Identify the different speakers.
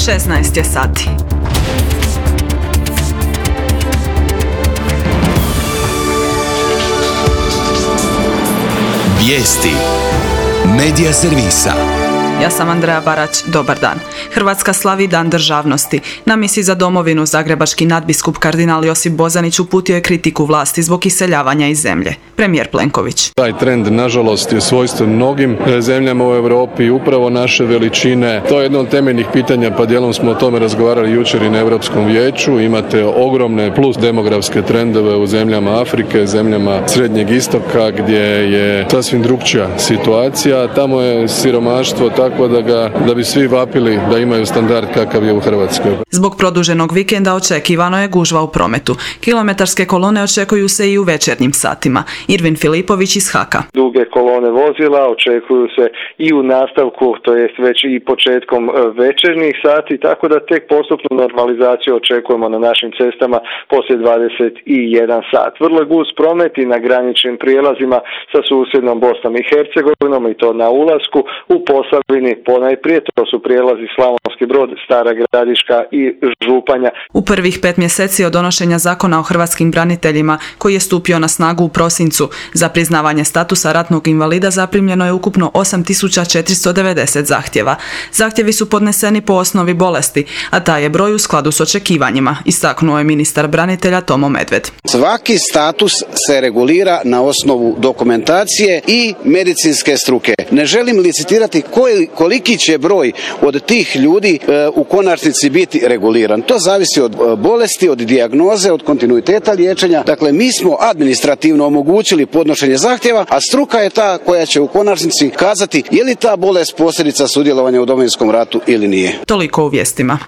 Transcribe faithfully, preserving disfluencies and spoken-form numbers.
Speaker 1: šesnaest je sati.
Speaker 2: Vijesti Medija servisa.
Speaker 1: Ja sam Andreja Barać, dobar dan. Hrvatska slavi Dan državnosti. Na misiji za domovinu zagrebački nadbiskup kardinal Josip Bozanić uputio je kritiku vlasti zbog iseljavanja iz zemlje. Premijer Plenković.
Speaker 3: Taj trend, nažalost, je svojstven mnogim zemljama u Europi, upravo naše veličine. To je jedno od temeljnih pitanja, pa dijelom smo o tome razgovarali jučer i na Europskom vijeću. Imate ogromne plus demografske trendove u zemljama Afrike, zemljama Srednjeg istoka, gdje je sasvim drukčija situacija. Tamo je siromaštvo tako da, ga, da bi svi vapili da imaju standard kakav je u Hrvatskoj.
Speaker 1: Zbog produženog vikenda očekivano je gužva u prometu. Kilometarske kolone očekuju se i u večernjim satima. Irvin Filipović iz Haka.
Speaker 4: Duge kolone vozila očekuju se i u nastavku, to jest već i početkom večernjih sati, tako da tek postupnu normalizaciju očekujemo na našim cestama poslije dvadeset jedan sat. Vrlo je gust promet i na graničnim prijelazima sa susjednom Bosnom i Hercegovinom, i to na ulasku u Posavini ponajprije, to su prijelazi Slavonski Brod, Stara Gradiška i Županja.
Speaker 1: U prvih pet mjeseci od donošenja zakona o hrvatskim braniteljima, koji je stupio na snagu u prosincu, za priznavanje statusa ratnog invalida zaprimljeno je ukupno osam tisuća četiristo devedeset zahtjeva. Zahtjevi su podneseni po osnovi bolesti, a taj je broj u skladu s očekivanjima, istaknuo je ministar branitelja Tomo Medved.
Speaker 5: Svaki status se regulira na osnovu dokumentacije i medicinske struke. Ne želim licitirati koji, koliki će broj od tih ljudi e, u konačnici biti reguliran. To zavisi od e, bolesti, od dijagnoze, od kontinuiteta liječenja. Dakle, mi smo administrativno omogućili podnošenje zahtjeva, a struka je ta koja će u konačnici kazati je li ta bolest posljedica sudjelovanja u Domovinskom ratu ili nije.
Speaker 1: Toliko u vijestima.